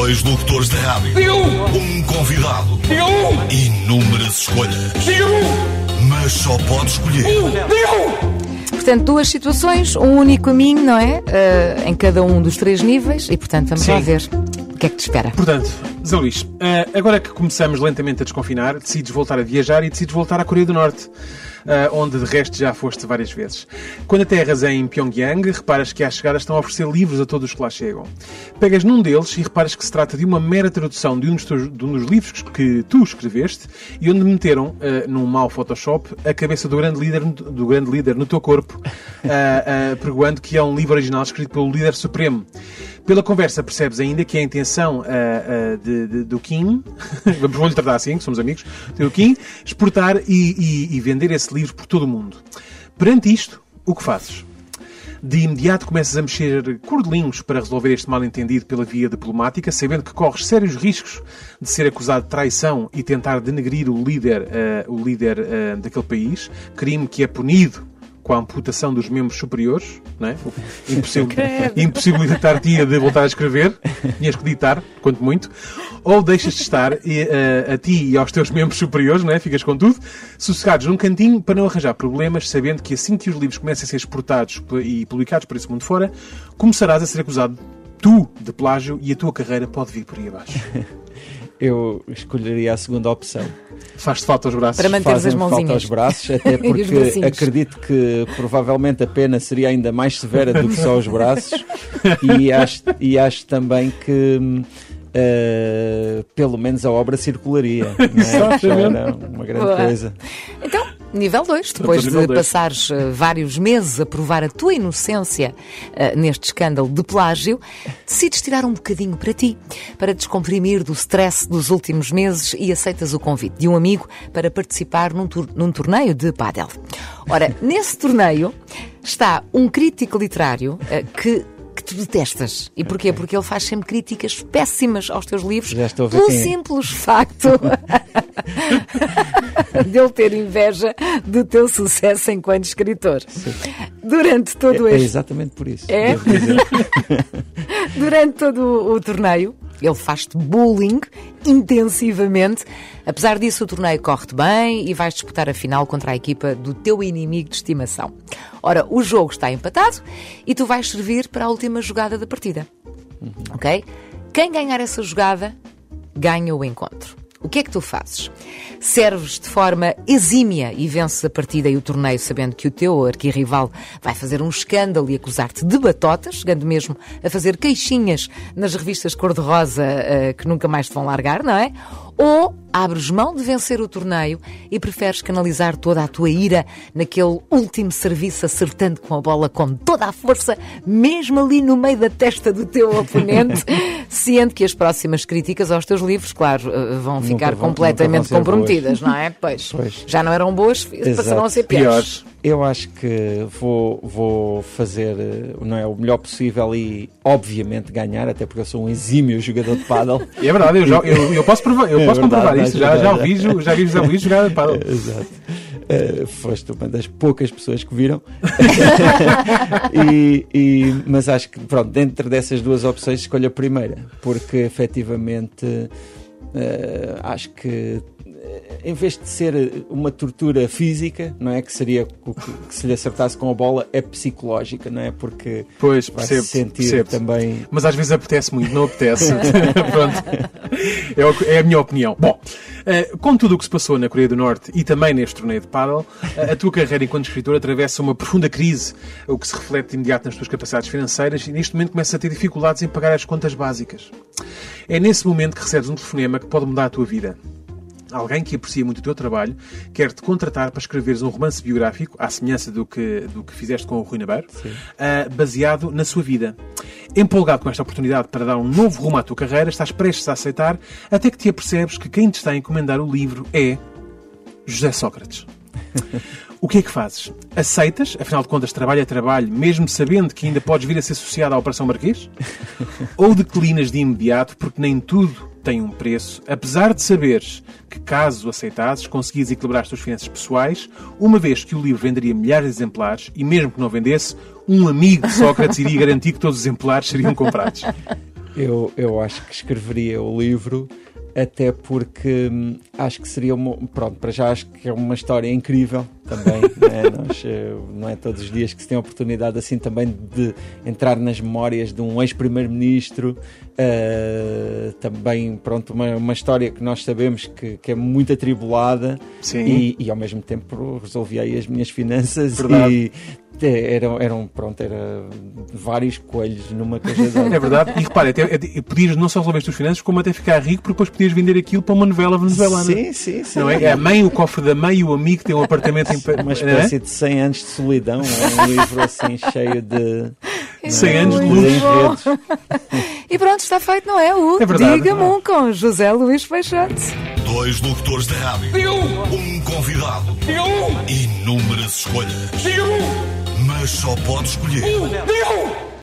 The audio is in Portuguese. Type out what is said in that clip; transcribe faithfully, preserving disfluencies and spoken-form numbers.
Dois locutores de rádio. Um convidado. Inúmeras escolhas. Mas só pode escolher. Portanto, duas situações, um único caminho, não é? Uh, em cada um dos três níveis. E, portanto, vamos Sim. lá ver o que é que te espera. Portanto, Zé Luís, uh, agora que começamos lentamente a desconfinar, decides voltar a viajar e decides voltar à Coreia do Norte, uh, onde de resto já foste várias vezes. Quando aterras em Pyongyang, reparas que à chegada estão a oferecer livros a todos os que lá chegam. Pegas num deles e reparas que se trata de uma mera tradução de um dos, teus, de um dos livros que tu escreveste e onde meteram, uh, num mau Photoshop, a cabeça do grande líder, do grande líder no teu corpo, uh, uh, pregoando que é um livro original escrito pelo líder supremo. Pela conversa percebes ainda que a intenção uh, uh, de, de, do Kim, vamos tratar assim, que somos amigos, do Kim, exportar e, e, e vender esse livro por todo o mundo. Perante isto, o que fazes? De imediato começas a mexer cordelinhos para resolver este mal-entendido pela via diplomática, sabendo que corres sérios riscos de ser acusado de traição e tentar denegrir o líder, uh, o líder uh, daquele país, crime que é punido com a amputação dos membros superiores, não é? Impossibil... impossibilitar-te de voltar a escrever, tinhas que ditar, quanto muito, ou deixas de estar e, uh, a ti e aos teus membros superiores, não é? Ficas com tudo, sossegados num cantinho para não arranjar problemas, sabendo que assim que os livros comecem a ser exportados e publicados por esse mundo fora, começarás a ser acusado tu de plágio e a tua carreira pode vir por aí abaixo. Eu escolheria a segunda opção. Faz-te falta aos braços. Para manteres as mãozinhas. Falta aos braços, até porque acredito que provavelmente a pena seria ainda mais severa do que só os braços e acho, e acho também que uh, pelo menos a obra circularia. Não é? Era uma grande Boa. Coisa. Então, nível dois, depois de dois. passares uh, vários meses a provar a tua inocência uh, neste escândalo de plágio, decides tirar um bocadinho para ti, para descomprimir do stress dos últimos meses e aceitas o convite de um amigo para participar num, tur- num torneio de pádel. Ora, nesse torneio está um crítico literário uh, que que tu detestas. E porquê? Porque ele faz sempre críticas péssimas aos teus livros pelo simples facto de ele ter inveja do teu sucesso enquanto escritor. Sim. Durante todo é, este... É exatamente por isso. É? Durante todo o, o torneio, ele faz-te bullying intensivamente. Apesar disso, o torneio corre-te bem e vais disputar a final contra a equipa do teu inimigo de estimação. Ora, o jogo está empatado e tu vais servir para a última jogada da partida. Uhum. Ok? Quem ganhar essa jogada, ganha o encontro. O que é que tu fazes? Serves de forma exímia e vences a partida e o torneio sabendo que o teu arquirrival vai fazer um escândalo e acusar-te de batotas, chegando mesmo a fazer queixinhas nas revistas cor-de-rosa uh, que nunca mais te vão largar, não é? Ou abres mão de vencer o torneio e preferes canalizar toda a tua ira naquele último serviço acertando com a bola com toda a força, mesmo ali no meio da testa do teu oponente, ciente que as próximas críticas aos teus livros, claro, vão ficar vão, completamente comprometidas, boas. Não é? Pois, pois, já não eram boas, passaram a ser piores. Eu acho que vou, vou fazer não é, o melhor possível e, obviamente, ganhar, até porque eu sou um exímio jogador de pádel. E é verdade, eu, já, eu, eu posso provar, eu é posso verdade, comprovar isto, já, já ouvi, já vi José Luís jogar de pádel. Exato. Uh, foste uma das poucas pessoas que viram. e, e, mas acho que, pronto, dentro dessas duas opções, escolho a primeira, porque, efetivamente, uh, acho que em vez de ser uma tortura física, não é? Que seria o que, que se lhe acertasse com a bola, é psicológica, não é? Porque pois, vai percebo, se sentir percebo. também... Mas às vezes apetece muito, não apetece. Pronto. É, o, é a minha opinião. Bom, uh, com tudo o que se passou na Coreia do Norte e também neste torneio de pádel, uh, a tua carreira enquanto escritor atravessa uma profunda crise, o que se reflete de imediato nas tuas capacidades financeiras e neste momento começas a ter dificuldades em pagar as contas básicas. É nesse momento que recebes um telefonema que pode mudar a tua vida. Alguém que aprecia muito o teu trabalho quer-te contratar para escreveres um romance biográfico, à semelhança do que, do que fizeste com o Rui Nabeiro, uh, baseado na sua vida. Empolgado com esta oportunidade para dar um novo rumo à tua carreira, estás prestes a aceitar, até que te apercebes que quem te está a encomendar o livro é José Sócrates. O que é que fazes? Aceitas? Afinal de contas, trabalho é trabalho, mesmo sabendo que ainda podes vir a ser associado à Operação Marquês? Ou declinas de imediato porque nem tudo tem um preço, apesar de saberes que, caso aceitasses, conseguias equilibrar as tuas finanças pessoais, uma vez que o livro venderia milhares de exemplares e, mesmo que não vendesse, um amigo de Sócrates iria garantir que todos os exemplares seriam comprados? Eu, eu acho que escreveria o livro, até porque hum, acho que seria uma, pronto, para já acho que é uma história incrível também, não é? Nós, não é todos os dias que se tem a oportunidade assim também de entrar nas memórias de um ex-primeiro-ministro, uh, também pronto, uma, uma história que nós sabemos que, que é muito atribulada. Sim. E, e ao mesmo tempo resolvi aí as minhas finanças. Verdade. E eram, eram, pronto, era vários coelhos numa cajadada. É verdade. E repare, até, até, podias não só resolver as tuas finanças, como até ficar rico, porque depois podias vender aquilo para uma novela venezuelana. Sim, sim, sim. Não é? É a mãe, o cofre da mãe e o amigo que tem um apartamento em... Uma espécie é? de cem anos de solidão, é um livro assim cheio de... cem é anos de muito luz. bom. E pronto, está feito, não é? O É verdade. Diga-me um com José Luís Peixoto. Dois locutores de rádio. Um convidado. Inúmeras escolhas. Mas só pode escolher